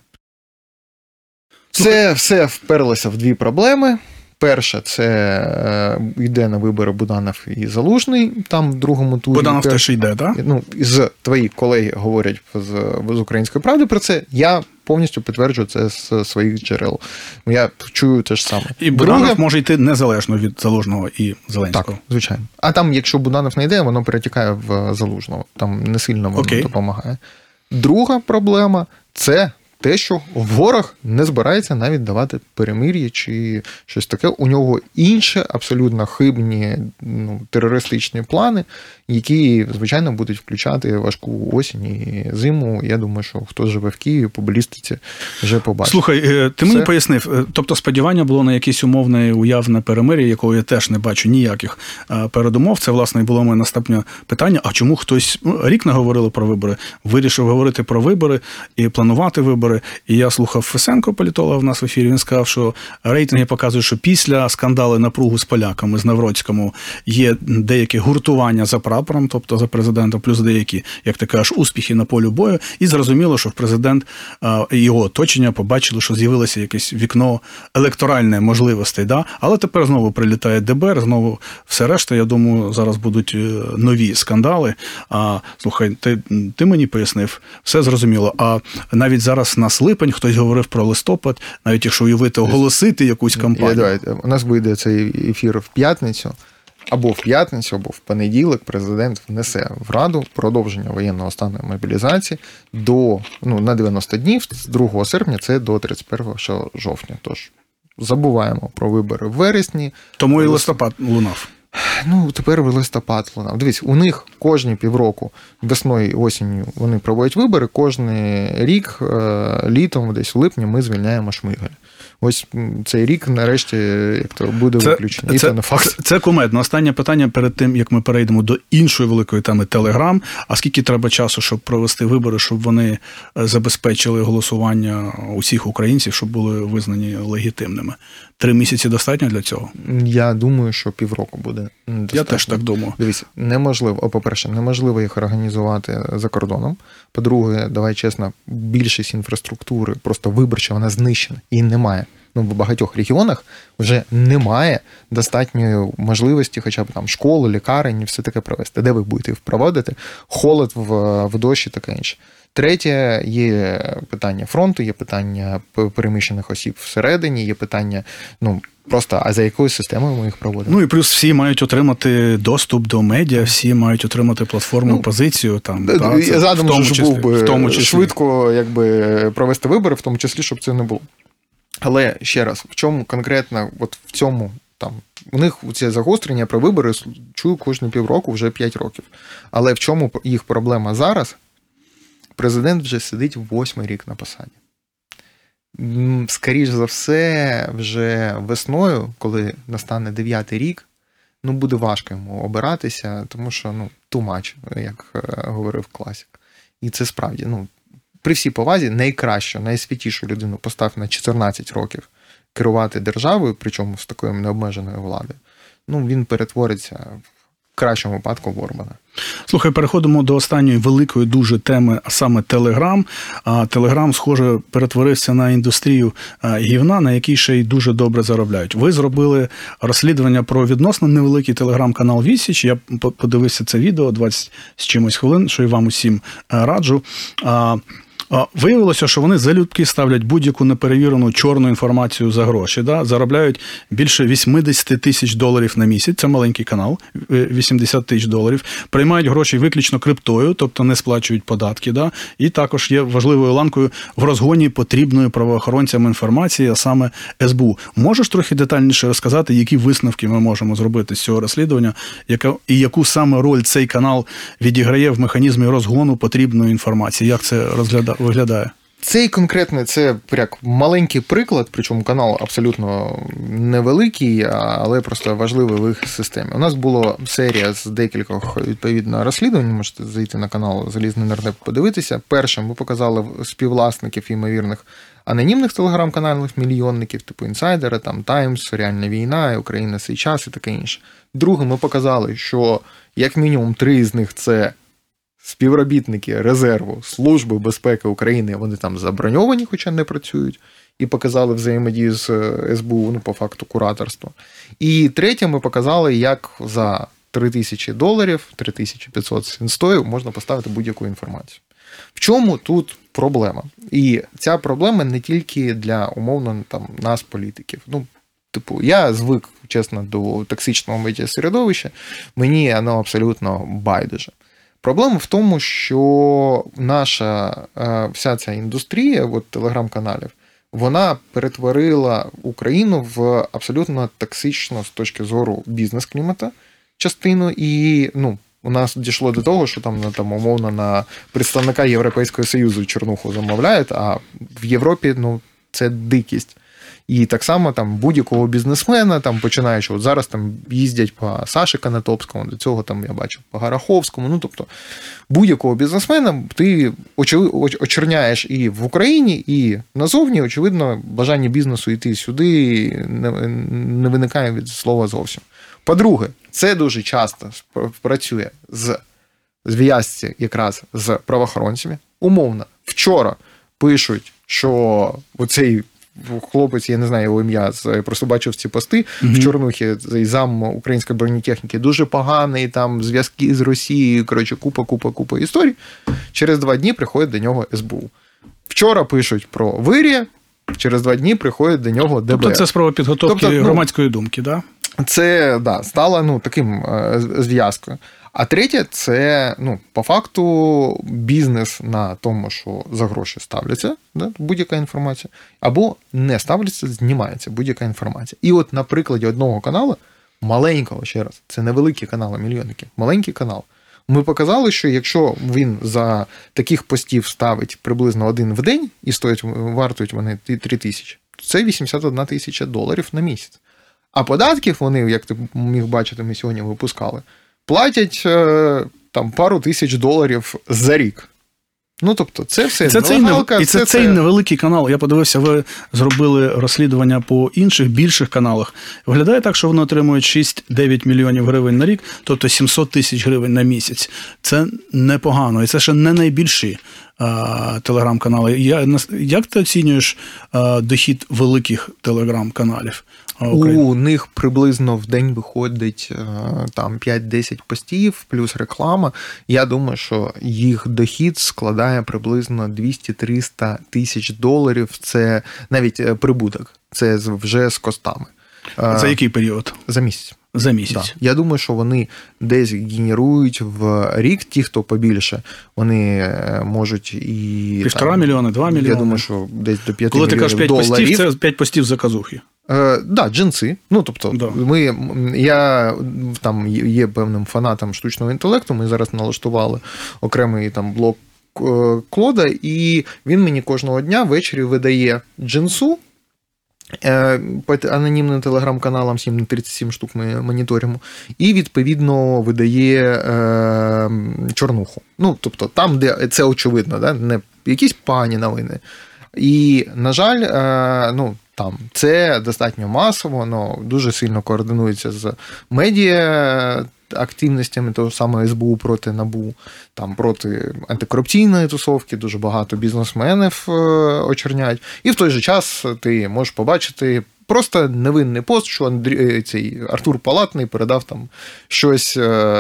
Це все вперлося в дві проблеми. Перше, це е, йде на вибори Буданов і Залужний, там в другому турі. Буданов теж йде, так? Ну, з твої колеги говорять з, з «Української правди» про це. Я повністю підтверджую це з своїх джерел. Я чую те ж саме. І Буданов Друге, може йти незалежно від Залужного і Зеленського. Так, звичайно. А там, якщо Буданов не йде, воно перетікає в Залужного. Там не сильно воно Окей. допомагає. Друга проблема – це те, що ворог не збирається навіть давати перемир'я чи щось таке. У нього інші абсолютно хибні, ну, терористичні плани, які, звичайно, будуть включати важку осінь і зиму. Я думаю, що хто живе в Києві, по балістиці вже побачить. Слухай, ти Все. мені пояснив, тобто сподівання було на якесь умовне уявне перемир'я, якого я теж не бачу ніяких передумов. Це, власне, і було моє наступне питання. А чому хтось, рік не говорили про вибори, вирішив говорити про вибори і планувати вибори? І я слухав Фесенко, політолога в нас в ефірі, він сказав, що рейтинги показують, що після скандалу напругу з поляками, з Навроцькому, є деякі гуртування за прапором, тобто за президентом, плюс деякі, як ти кажеш, успіхи на полі бою. І зрозуміло, що президент і його оточення побачили, що з'явилося якесь вікно електоральне можливостей. Да? Але тепер знову прилітає ДБР, знову все решта, я думаю, зараз будуть нові скандали. А, слухай, ти, ти мені пояснив, все зрозуміло. А навіть зараз на липень, хтось говорив про листопад, навіть якщо уявити, оголосити якусь кампанію. Я, давайте, у нас вийде цей ефір в п'ятницю, або в п'ятницю, або в понеділок президент внесе в Раду продовження воєнного стану і мобілізації до, ну, на дев'яносто днів, з другого серпня це до тридцять першого жовтня. Тож забуваємо про вибори в вересні. Тому і листопад лунав. Ну, тепер листопад лунав. Дивись, у них кожні півроку, весною і осінню, вони проводять вибори, кожен рік, літом, десь в липні, ми звільняємо Шмигаля. Ось цей рік, нарешті, як то буде це, виключення. І це, це не факт. Це, це кумедно. Останнє питання перед тим, як ми перейдемо до іншої великої теми Телеграм. А скільки треба часу, щоб провести вибори, щоб вони забезпечили голосування усіх українців, щоб були визнані легітимними? Три місяці достатньо для цього? Я думаю, що півроку буде достатньо. Я теж так думаю. Дивіться, неможливо, по-перше, неможливо їх організувати за кордоном. По-друге, давай чесно, більшість інфраструктури просто виборча, вона знищена. Її немає. Ну, в багатьох регіонах вже немає достатньої можливості хоча б там школи, лікарень, все таке провести. Де ви будете їх проводити? Холод в, в дощі, таке інше. Третє, є питання фронту, є питання переміщених осіб всередині, є питання, ну, просто, а за якою системою ми їх проводимо? Ну і плюс всі мають отримати доступ до медіа, всі мають отримати платформу, ну, позицію. Там, та, я задумав, що був би в тому числі. швидко якби, провести вибори, в тому числі, щоб це не було. Але, ще раз, в чому конкретно, от в цьому, там, у них це загострення про вибори чую кожні півроку, вже п'ять років. Але в чому їх проблема зараз? Президент вже сидить восьмий рік на посаді. Скоріш за все, вже весною, коли настане дев'ятий рік, ну, буде важко йому обиратися, тому що, ну, too much, як говорив класик. І це справді, ну, при всій повазі, найкращу, найсвятішу людину постав на чотирнадцять років керувати державою, причому з такою необмеженою владою, ну, він перетвориться в кращому випадку в Орбана. Слухай, переходимо до останньої великої дуже теми, а саме Телеграм. А Телеграм, схоже, перетворився на індустрію гівна, на якій ще й дуже добре заробляють. Ви зробили розслідування про відносно невеликий телеграм-канал «Відсіч». Я подивився це відео, двадцять з чимось хвилин, що і вам усім раджу. Виявилося, що вони залюбки ставлять будь-яку неперевірену чорну інформацію за гроші. Да? Заробляють більше вісімдесят тисяч доларів на місяць. Це маленький канал, вісімдесят тисяч доларів. Приймають гроші виключно криптою, тобто не сплачують податки. Да? І також є важливою ланкою в розгоні потрібної правоохоронцям інформації, а саме ес бе у. Можеш трохи детальніше розказати, які висновки ми можемо зробити з цього розслідування, яка, і яку саме роль цей канал відіграє в механізмі розгону потрібної інформації? Як це розглядає? Виглядає. Цей конкретний, це як маленький приклад, причому канал абсолютно невеликий, але просто важливий в їх системі. У нас була серія з декількох, відповідно, розслідувань, можете зайти на канал Залізний нардеп подивитися. Першим ми показали співвласників ймовірних анонімних телеграм-каналів, мільйонників, типу інсайдери, там Таймс, Реальна війна, Україна сей час і таке інше. Другим ми показали, що як мінімум три з них це співробітники резерву Служби безпеки України, вони там заброньовані, хоча не працюють, і показали взаємодію з ес бе у, ну, по факту кураторства. І третє, ми показали, як за три тисячі доларів, три тисячі п'ятсот з інстою можна поставити будь-яку інформацію. В чому тут проблема? І ця проблема не тільки для, умовно, там, нас, політиків. Ну, типу, я звик, чесно, до токсичного медіасередовища, мені воно абсолютно байдуже. Проблема в тому, що наша вся ця індустрія, от телеграм-каналів, вона перетворила Україну в абсолютно токсичну з точки зору бізнес-клімата частину, і ну, у нас дійшло до того, що там, там умовно на представника Європейського Союзу чорнуху замовляють, а в Європі ну, це дикість. І так само там будь-якого бізнесмена, там починаючи, от зараз там їздять по Саші Канатопському, до цього там я бачив по Гараховському, ну тобто будь-якого бізнесмена ти очерняєш і в Україні, і назовні, очевидно, бажання бізнесу йти сюди не виникає від слова зовсім. По-друге, це дуже часто працює з зв'язці якраз з правоохоронцями. Умовно, вчора пишуть, що оцей хлопець, я не знаю його ім'я, просто бачив ці пости mm-hmm. в Чорнухі, зам української бронетехніки, дуже поганий, там зв'язки з Росією, коротше, купа, купа, купа історій. Через два дні приходить до нього ес бе у. Вчора пишуть про Вирія, через два дні приходить до нього де бе ер. Тобто це спроба підготовки тобто, ну, громадської думки, так? Да? Це, да, стало ну, таким зв'язкою. А третє, це, ну, по факту, бізнес на тому, що за гроші ставляться, да, будь-яка інформація, або не ставляться, знімається будь-яка інформація. І от на прикладі одного каналу, маленького, ще раз, це невеликі канали, мільйонники, маленький канал, ми показали, що якщо він за таких постів ставить приблизно один в день, і стоять, вартують вони три тисячі, то це вісімдесят одна тисяча доларів на місяць. А податків вони, як ти міг бачити, ми сьогодні випускали, платять там пару тисяч доларів за рік. Ну, тобто, це все це нелегалка. І це, це цей невеликий канал. Я подивився, ви зробили розслідування по інших, більших каналах. Виглядає так, що вони отримують шість-дев'ять мільйонів гривень на рік, тобто сімсот тисяч гривень на місяць. Це непогано. І це ще не найбільші а, телеграм-канали. Я, як ти оцінюєш а, дохід великих телеграм-каналів? У них приблизно в день виходить там п'ять-десять постів, плюс реклама. Я думаю, що їх дохід складає приблизно двісті-триста тисяч доларів. Це навіть прибуток. Це вже з костами. За який період? За місяць. За місяць. Да. Я думаю, що вони десь генерують в рік, ті, хто побільше, вони можуть і... Півтора мільйони, два мільйони. Я думаю, що десь до п'яти Коли мільйонів доларів. Коли ти кажеш п'ять постів, це п'ять постів заказухи. Так, да, джинси. Ну, тобто, да. ми, я там є певним фанатом штучного інтелекту, ми зараз налаштували окремий там блок Клода, і він мені кожного дня ввечері видає джинсу, по анонімним телеграм-каналам сім на тридцять сім штук ми моніторимо, і, відповідно, видає е, чорнуху. Ну, тобто, там, де це очевидно, да? Не якісь погані новини. І, на жаль, е, ну, там, це достатньо масово, воно дуже сильно координується з медіа активностями того самого ес бе у проти НАБУ, там проти антикорупційної тусовки, дуже багато бізнесменів очерняють. І в той же час ти можеш побачити просто невинний пост, що Андрій, цей Артур Палатний передав там щось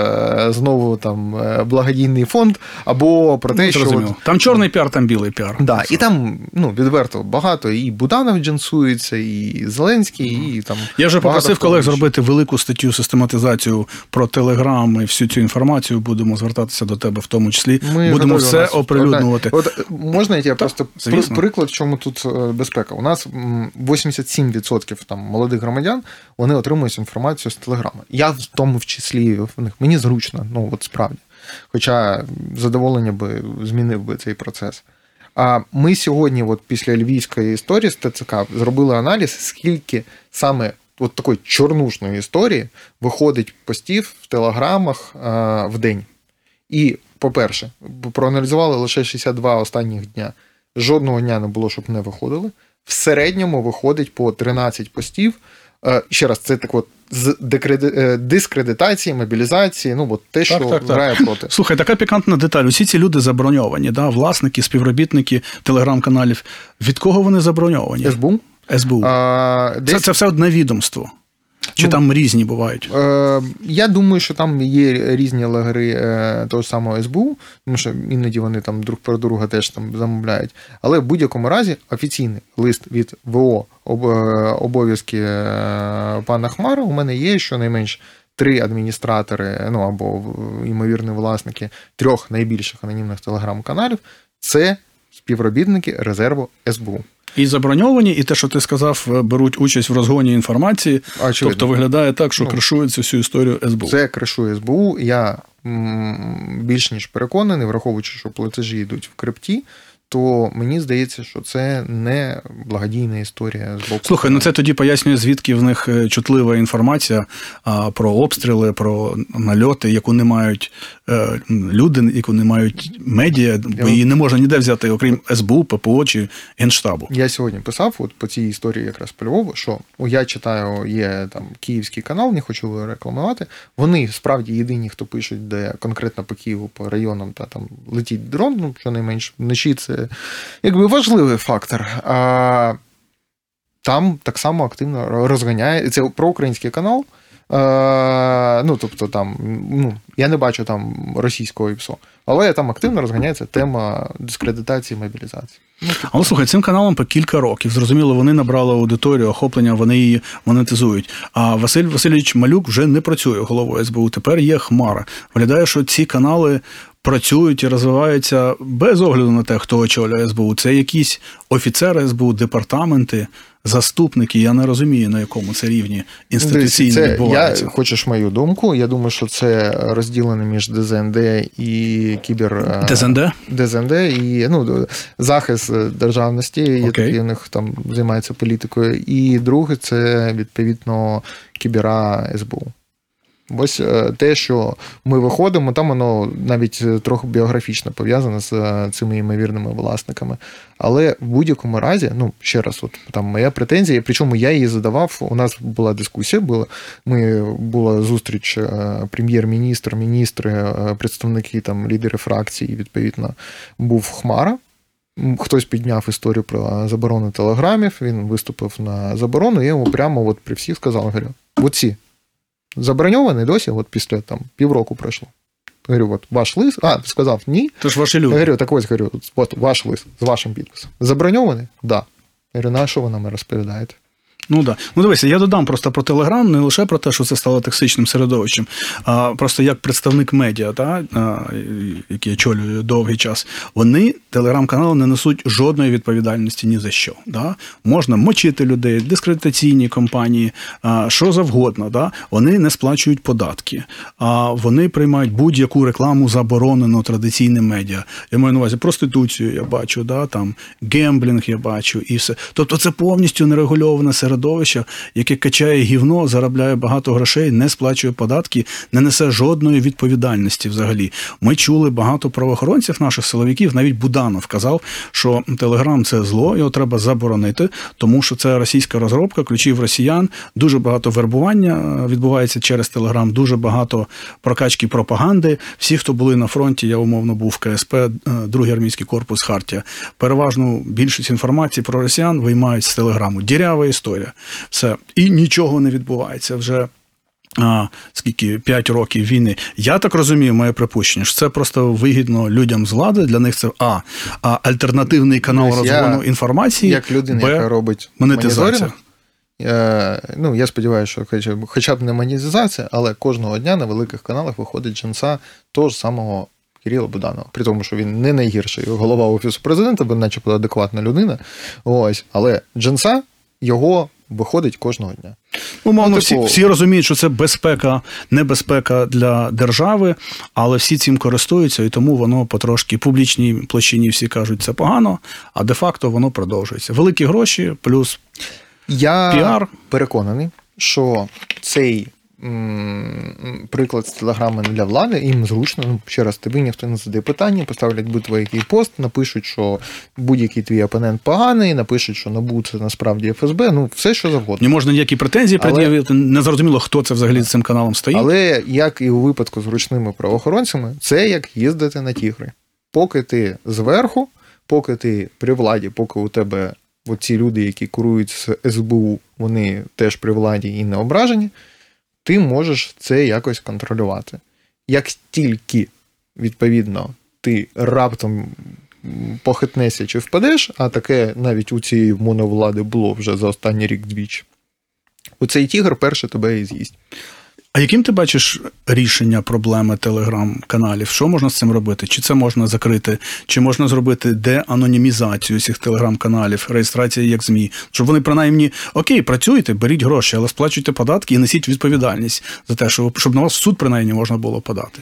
знову там благодійний фонд, або про те, ну, що... От... Там чорний піар, там білий піар. Да, і там, ну, відверто багато, і Буданов джинсується, і Зеленський, і там... Я вже попросив колег зробити велику статтю, систематизацію про Телеграм і всю цю інформацію, будемо звертатися до тебе в тому числі. Ми будемо все оприлюднювати. От, можна я просто звісно. Приклад, в чому тут безпека? У нас вісімдесят сім відсотків там молодих громадян, вони отримують інформацію з Телеграма. Я в тому в числі в них. Мені зручно, ну от справді. Хоча задоволення би змінив би цей процес. А ми сьогодні, от після львівської історії з те це ка, зробили аналіз, скільки саме от такої чорнушної історії виходить постів в телеграмах а, в день. І, по-перше, проаналізували лише шістдесят два останніх дня. Жодного дня не було, щоб не виходили. В середньому виходить по тринадцять постів. Ще раз, це так от з дискредитації, мобілізації, ну, от те, що так, так, грає так. проти. Слухай, така пікантна деталь. Усі ці люди заброньовані, да? Власники, співробітники телеграм-каналів. Від кого вони заброньовані? ес бе у. ес бе у. А, десь... це, це все одне відомство. Чи ну, там різні бувають? Е, я думаю, що там є різні лагери е, того самого ес бе у, тому що іноді вони там друг про друга теж там замовляють. Але в будь-якому разі офіційний лист від ВО об, обов'язки е, пана Хмара у мене є щонайменш три адміністратори, ну або ймовірні власники трьох найбільших анонімних телеграм-каналів – це співробітники резерву ес бе у. І заброньовані, і те, що ти сказав, беруть участь в розгоні інформації. Очевидно. Тобто виглядає так, що ну, кришується всю історію ес бе у. Це кришує ес бе у. Я м, більш ніж переконаний, враховуючи, що платежі йдуть в крипті, то мені здається, що це не благодійна історія з боку. Слухай, ну це тоді пояснює, звідки в них чутлива інформація а, про обстріли, про нальоти, яку не мають е, люди, яку не мають медіа, бо її не можна ніде взяти, окрім ес бе у, пе пе о чи Генштабу. Я сьогодні писав от по цій історії якраз по Львову, що о, я читаю, є там київський канал, не хочу рекламувати, вони справді єдині, хто пишуть, де конкретно по Києву, по районам, та там летить дрон, ну, щонайменш вночі це якби важливий фактор. А там так само активно розганяє. Це проукраїнський канал. А, ну, тобто там, ну, я не бачу там російського ІПСО, але там активно розганяється тема дискредитації, мобілізації. Ну, але слухай, цим каналом по кілька років. Зрозуміло, вони набрали аудиторію, охоплення, вони її монетизують. А Василь Васильович Малюк вже не працює головою ес бе у, тепер є Хмара. Виглядає, що ці канали працюють і розвиваються без огляду на те, хто очолює ес бе у. Це якісь офіцери ес бе у, департаменти, заступники. Я не розумію, на якому це рівні інституційно це, відбувається. Я, хочеш мою думку, я думаю, що це розділено між де зе ен де і кібер... де зе ен де? де зе ен де і ну, захист державності, okay. Який у них там займається політикою. І друге, це, відповідно, кібера ес бе у. Ось те, що ми виходимо, там воно навіть трохи біографічно пов'язане з цими ймовірними власниками. Але в будь-якому разі, ну, ще раз, от там моя претензія, причому я її задавав, у нас була дискусія, була, ми, була зустріч прем'єр-міністр, міністри, представники, там, лідери фракцій, відповідно, був Хмара. Хтось підняв історію про заборону телеграмів, він виступив на заборону, я йому прямо от при всіх сказав, говорю, оці, заброньований досі, от після там півроку пройшло. Говорю, от ваш лист, а, ти сказав, ні. Це ж ваші люди. Говорю, так ось, говорю, от ваш лист з вашим підписом. Заброньований? Да. Говорю, на що ви нам розповідаєте? Ну, да. Ну, дивися, я додам просто про Телеграм, не лише про те, що це стало токсичним середовищем, а просто як представник медіа, та, який очолює довгий час, вони, Телеграм-канали, не несуть жодної відповідальності ні за що. Да? Можна мочити людей, дискредитаційні компанії, що завгодно. Да? Вони не сплачують податки, а вони приймають будь-яку рекламу, заборонену традиційним медіа. Я маю на увазі проституцію, я бачу, да? Там, гемблінг я бачу і все. Тобто це повністю нерегульоване середовище, яке качає гівно, заробляє багато грошей, не сплачує податки, не несе жодної відповідальності взагалі. Ми чули багато правоохоронців, наших силовиків, навіть Буданов казав, що Телеграм – це зло, його треба заборонити, тому що це російська розробка, ключів росіян, дуже багато вербування відбувається через Телеграм, дуже багато прокачки пропаганди. Всі, хто були на фронті, я умовно був в ка ес пе, другий армійський корпус, Хартія, переважну більшість інформації про росіян виймають з Телеграму. Дірява історія. Все. І нічого не відбувається вже. А, скільки, п'ять років війни. Я так розумію, моє припущення, що це просто вигідно людям з влади, для них це А, а альтернативний канал розгону інформації, як людина, Б, яка робить монетизація. Я, ну, я сподіваюся, що хоча б, хоча б не монетизація, але кожного дня на великих каналах виходить джинса того ж самого Кирила Буданова. При тому, що він не найгірший голова Офісу Президента, бо начебто адекватна людина. Ось. Але джинса його виходить кожного дня. Умовно, ну, типу... всі, всі розуміють, що це безпека, небезпека для держави, але всі цим користуються, і тому воно потрошки в публічній площині всі кажуть, це погано, а де-факто воно продовжується. Великі гроші плюс Я піар. Переконаний, що цей приклад з Телеграми для влади, їм зручно, ну, ще раз, тобі ніхто не задає питання, поставлять будь-який який пост, напишуть, що будь-який твій опонент поганий, напишуть, що НАБУ це насправді еф ес бе, ну, все, що завгодно. Не можна ніякі претензії але... пред'явити, не зрозуміло, хто це взагалі з цим каналом стоїть. Але, як і у випадку з ручними правоохоронцями, це як їздити на тігри. Поки ти зверху, поки ти при владі, поки у тебе оці люди, які курують з ес бе у, вони теж при владі і не ображені, ти можеш це якось контролювати. Як тільки, відповідно, ти раптом похитнешся чи впадеш, а таке навіть у цієї моновлади було вже за останній рік двічі, оцей тігр перше тебе і з'їсть. А яким ти бачиш рішення проблеми телеграм-каналів? Що можна з цим робити? Чи це можна закрити? Чи можна зробити деанонімізацію цих телеграм-каналів, реєстрація як ЗМІ? Щоб вони принаймні, окей, працюйте, беріть гроші, але сплачуйте податки і несіть відповідальність за те, щоб на вас в суд принаймні можна було подати.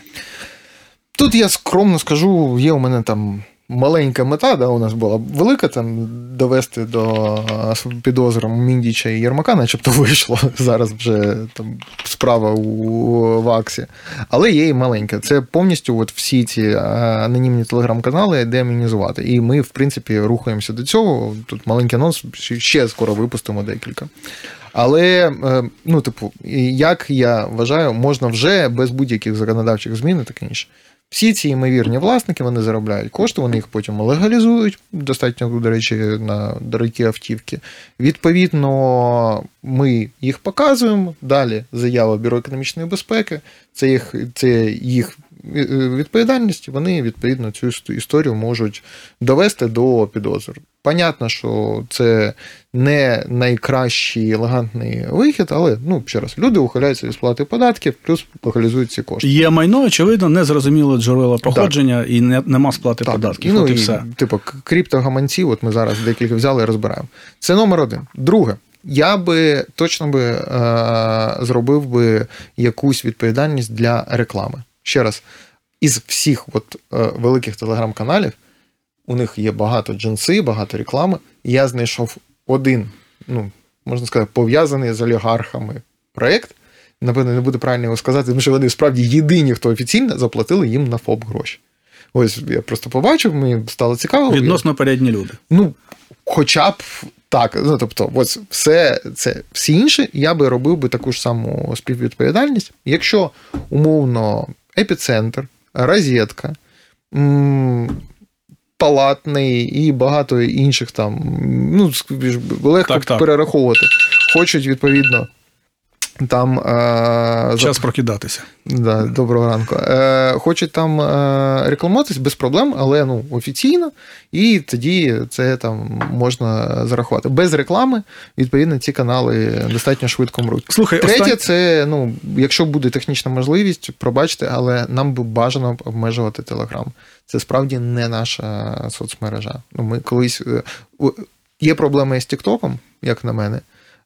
Тут я скромно скажу, є у мене там маленька мета, да, у нас була велика, там довести до підозри Міндіча і Єрмака, начебто вийшло, зараз вже там справа у ВАКСі. Але є і маленька. Це повністю от всі ці анонімні телеграм-канали деамінізувати. І ми, в принципі, рухаємося до цього. Тут маленький анонс, ще скоро випустимо декілька. Але, ну, типу, як я вважаю, можна вже без будь-яких законодавчих змін і таке інше. Всі ці ймовірні власники, вони заробляють кошти, вони їх потім легалізують, достатньо, до речі, на дорогі автівки. Відповідно, ми їх показуємо, далі заява Бюро економічної безпеки, це їх, це їх відповідальність, вони, відповідно, цю історію можуть довести до підозр. Понятно, що це не найкращий елегантний вихід, але, ну, ще раз, люди ухиляються від сплати податків, плюс легалізують ці кошти. Є майно, очевидно, незрозуміло джерела походження, так. І не, нема сплати так. податків. Ну, от і, і все. Типу, криптогаманці, от ми зараз декілька взяли і розбираємо. Це номер один. Друге. Я би точно би е, зробив би якусь відповідальність для реклами. Ще раз, із всіх от, е, великих телеграм-каналів у них є багато джинси, багато реклами. Я знайшов один, ну, можна сказати, пов'язаний з олігархами проєкт. Напевно, не буде правильно його сказати, тому що вони справді єдині, хто офіційно заплатили їм на ФОП гроші. Ось я просто побачив, мені стало цікаво. Відносно порядні люди. Ну, хоча б так. Ну, тобто, ось все це, всі інші, я би робив би таку ж саму співвідповідальність. Якщо, умовно, епіцентр, розетка, м- Палатний і багато інших там, ну, легко так, так. перераховувати. Хочуть, відповідно, там... Е- Час прокидатися. Да, доброго ранку. Е- хочуть там е- рекламуватись без проблем, але, ну, офіційно, і тоді це там можна зарахувати. Без реклами, відповідно, ці канали достатньо швидко мруть. Слухай, Третє, остан... це, ну, якщо буде технічна можливість, пробачте, але нам би бажано обмежувати Телеграм. Це справді не наша соцмережа. Ну, ми колись... Є проблеми з Тіктоком, як на мене,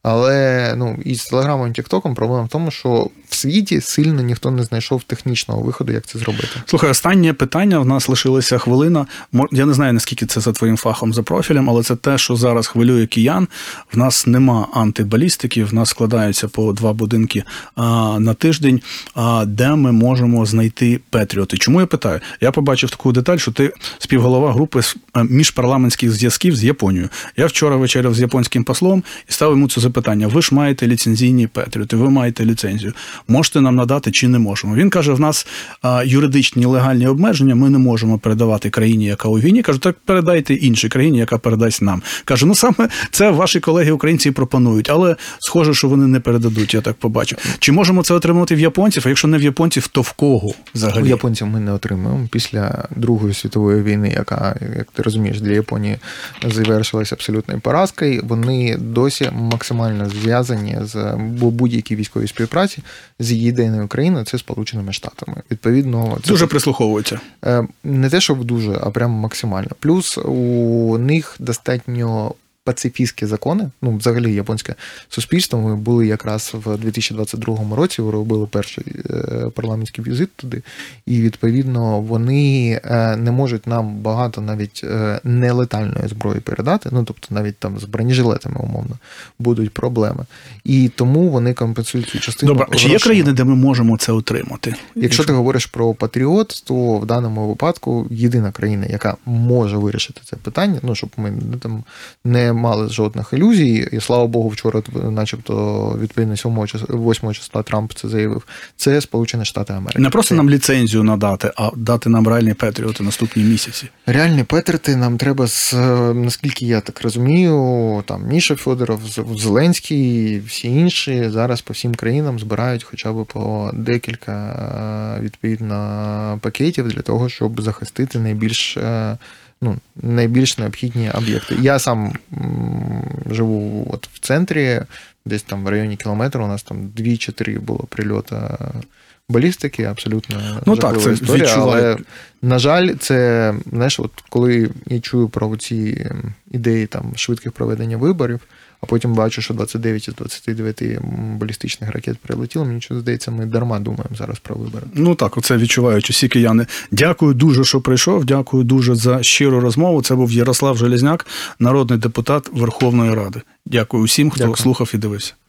але, ну, із Телеграмом і Тіктоком проблема в тому, що в світі сильно ніхто не знайшов технічного виходу, як це зробити. Слухай, останнє питання, в нас лишилася хвилина. Я не знаю, наскільки це за твоїм фахом, за профілем, але це те, що зараз хвилює киян. В нас нема антибалістики, в нас складаються по два будинки а, на тиждень, а, де ми можемо знайти Петріоти. Чому я питаю? Я побачив таку деталь, що ти співголова групи міжпарламентських зв'язків з Японією. Я вчора вечеряв з японським послом і ставив йому це запитання. Ви ж маєте ліцензійні Петріоти, ви маєте ліцензію. Можете нам надати чи не можемо? Він каже, в нас а, юридичні легальні обмеження, ми не можемо передавати країні, яка у війні. Кажу, так передайте іншій країні, яка передасть нам. Каже, ну саме це ваші колеги-українці і пропонують, але схоже, що вони не передадуть, я так побачив. Чи можемо це отримати в японців? А якщо не в японців, то в кого взагалі? У японців ми не отримуємо. Після Другої світової війни, яка, як ти розумієш, для Японії завершилася абсолютною поразкою, вони досі максимально зв'язані з будь-якій військовій співпраці з єдиною країною, це Сполученими Штатами. Відповідно, це дуже прислуховуються. Не те, щоб дуже, а прямо максимально. Плюс у них достатньо пацифістські закони, ну, взагалі, японське суспільство, ми були якраз в дві тисячі двадцять другому році, робили перший парламентський візит туди, і, відповідно, вони не можуть нам багато навіть нелетальної зброї передати, ну, тобто, навіть там з бронежилетами, умовно, будуть проблеми. І тому вони компенсують цю частину. Добре, чи є країни, де ми можемо це отримати? Якщо ти говориш про Патріот, то в даному випадку єдина країна, яка може вирішити це питання, ну, щоб ми там не мали жодних ілюзій, і, слава Богу, вчора, начебто, відповідно восьмого числа Трамп це заявив, це Сполучені Штати Америки. Не просто нам ліцензію надати, а дати нам реальні Петріоти наступні місяці. Реальні Петріоти нам треба, з, наскільки я так розумію, там Міша Федоров, Зеленський, всі інші зараз по всім країнам збирають хоча б по декілька, відповідно, пакетів для того, щоб захистити найбільш ну, найбільш необхідні об'єкти. Я сам м, живу от в центрі десь там в районі кілометра у нас там дві чи три було прильота балістики, абсолютно ну, так, це історія, відчуваю. Але, на жаль, це, знаєш, от коли я чую про ці ідеї там швидких проведення виборів, а потім бачу, що двадцять дев'ять із двадцяти дев'яти балістичних ракет прилетіло, мені чого здається, ми дарма думаємо зараз про вибори. Ну так, оце відчувають усі кияни. Дякую дуже, що прийшов, дякую дуже за щиру розмову. Це був Ярослав Железняк, народний депутат Верховної Ради. Дякую усім, хто Дякую. слухав і дивився.